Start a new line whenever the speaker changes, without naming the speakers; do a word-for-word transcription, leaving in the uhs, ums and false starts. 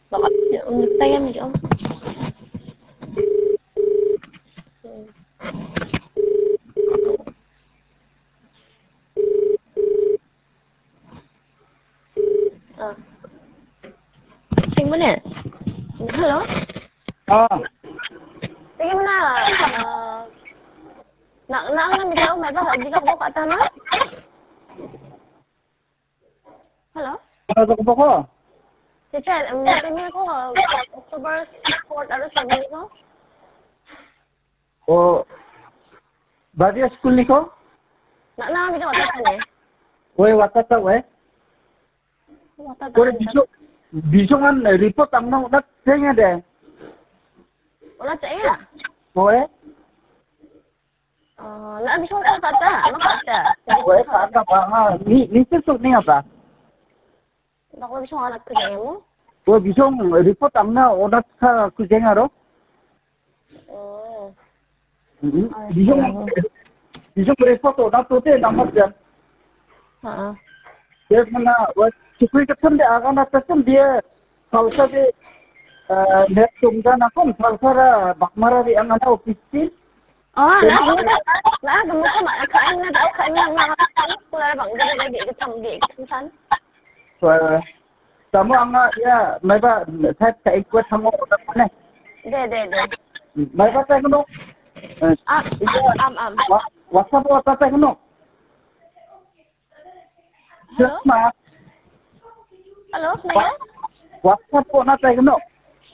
Baka tayo mo dyan. Ah. Sing mo na. Hello?
Ah.
Sige mo na. Ah. Na naang na bitaw may ba di ka ko katana? Hello?
Ano ko ko?
Si Chen, ang natin ko October fourth ano sabi ko?
O Badia school ni ko?
Na naang bitaw ta ne.
Oy watata we.
Wata ta.
Kore biso biso man report amna udat tenga de.
Wala ta iya.
Oy.
Ah, na bisa ko ta ta. Ano ka ta?
Oy ka ta ba ha ni ni se so ni apa?
Bako bisa anak ko mo?
Oy biso report amna udat sa ku jengaro.
Oh.
Biso biso report udat to te namad ja.
Ha.
Dia mana wa chukui katham de aga na tasam dia salsa de net tumda na kon salsa bakmara ri ang ana office.
Ah, na na na mo ko ma kain na daw kain na mga kula bang dili lagi ka tam di san.
So tamo anga ya mai ba that ka ikwa thamo udat ne.
De de de.
Mai ba ta kono.
Ah, am am.
WhatsApp wa ta ta kono.
Hello?
Ma
Hello, Maya?
WhatsApp ko na ta kono.